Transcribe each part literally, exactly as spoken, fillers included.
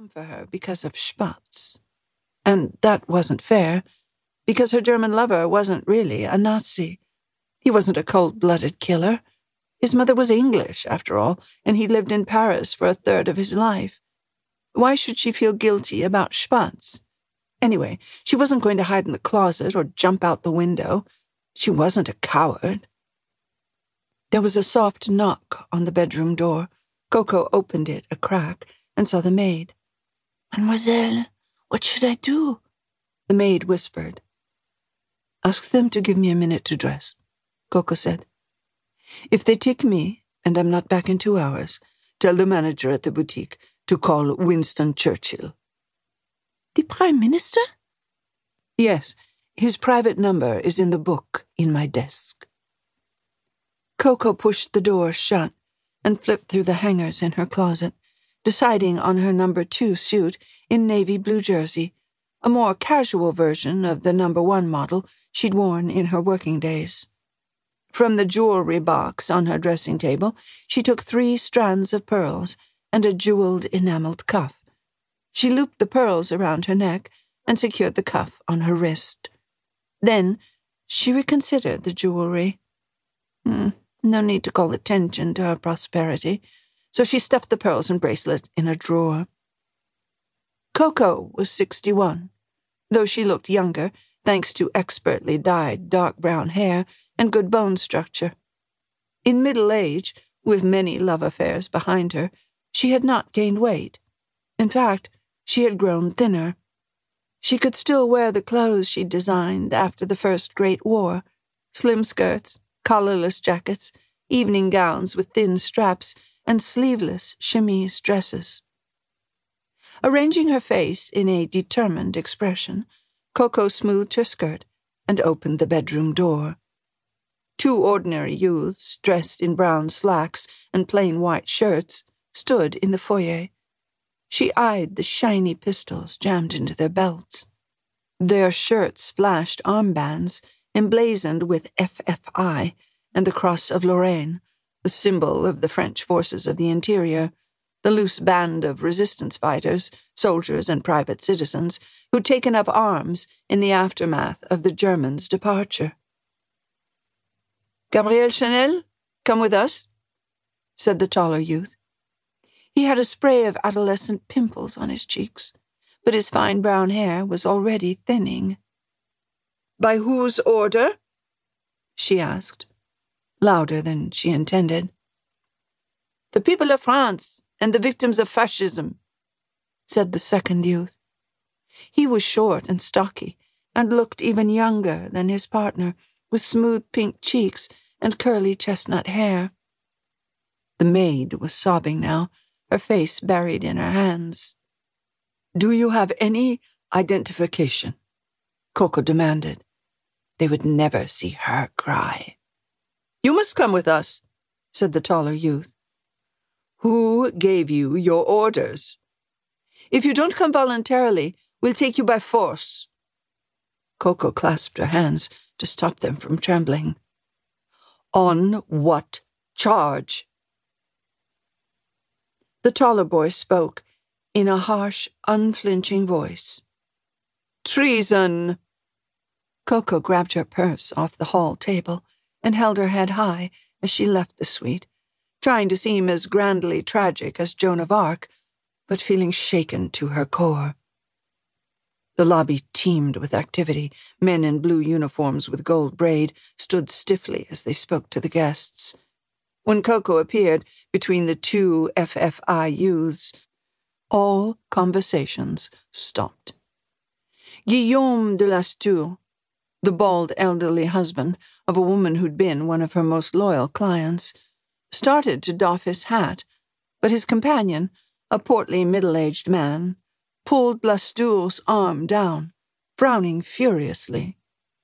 come for her because of Spatz. And that wasn't fair, because her German lover wasn't really a Nazi. He wasn't a cold-blooded killer. His mother was English, after all, and he lived in Paris for a third of his life. Why should she feel guilty about Spatz? Anyway, she wasn't going to hide in the closet or jump out the window. She wasn't a coward. There was a soft knock on the bedroom door. Coco opened it a crack and saw the maid. "Mademoiselle, what should I do?" the maid whispered. "Ask them to give me a minute to dress," Coco said. "If they take me, and I'm not back in two hours, tell the manager at the boutique to call Winston Churchill." "The Prime Minister?" "Yes, his private number is in the book in my desk." Coco pushed the door shut and flipped through the hangers in her closet, deciding on her number two suit in navy blue jersey, a more casual version of the number one model she'd worn in her working days. From the jewelry box on her dressing table, she took three strands of pearls and a jeweled enameled cuff. She looped the pearls around her neck and secured the cuff on her wrist. Then she reconsidered the jewelry. Hmm, no need to call attention to her prosperity, so she stuffed the pearls and bracelet in a drawer. Coco was sixty-one, though she looked younger thanks to expertly dyed dark brown hair and good bone structure. In middle age, with many love affairs behind her, she had not gained weight. In fact, she had grown thinner. She could still wear the clothes she'd designed after the First Great War: slim skirts, collarless jackets, evening gowns with thin straps, and sleeveless chemise dresses. Arranging her face in a determined expression, Coco smoothed her skirt and opened the bedroom door. Two ordinary youths, dressed in brown slacks and plain white shirts, stood in the foyer. She eyed the shiny pistols jammed into their belts. Their shirts flashed armbands emblazoned with F F I and the Cross of Lorraine, the symbol of the French forces of the interior, the loose band of resistance fighters, soldiers and private citizens, who'd taken up arms in the aftermath of the Germans' departure. "Gabriel Chanel, come with us," said the taller youth. He had a spray of adolescent pimples on his cheeks, but his fine brown hair was already thinning. "By whose order?" she asked, louder than she intended. "The people of France and the victims of fascism," said the second youth. He was short and stocky, and looked even younger than his partner, with smooth pink cheeks and curly chestnut hair. The maid was sobbing now, her face buried in her hands. "Do you have any identification?" Coco demanded. They would never see her cry. "You must come with us," said the taller youth. "Who gave you your orders? If you don't come voluntarily, we'll take you by force." Coco clasped her hands to stop them from trembling. "On what charge?" The taller boy spoke in a harsh, unflinching voice. "Treason!" Coco grabbed her purse off the hall table and held her head high as she left the suite, trying to seem as grandly tragic as Joan of Arc, but feeling shaken to her core. The lobby teemed with activity. Men in blue uniforms with gold braid stood stiffly as they spoke to the guests. When Coco appeared between the two F F I youths, all conversations stopped. Guillaume de Lastour, the bald elderly husband of a woman who'd been one of her most loyal clients, started to doff his hat, but his companion, a portly middle-aged man, pulled Lastour's arm down, frowning furiously.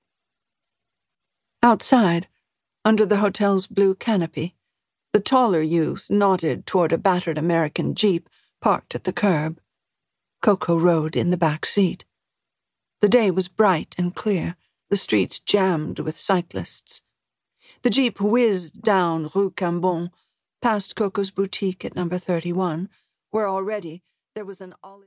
Outside, under the hotel's blue canopy, the taller youth nodded toward a battered American Jeep parked at the curb. Coco rode in the back seat. The day was bright and clear, the streets jammed with cyclists. The Jeep whizzed down Rue Cambon, past Coco's boutique at number thirty-one, where already there was an olive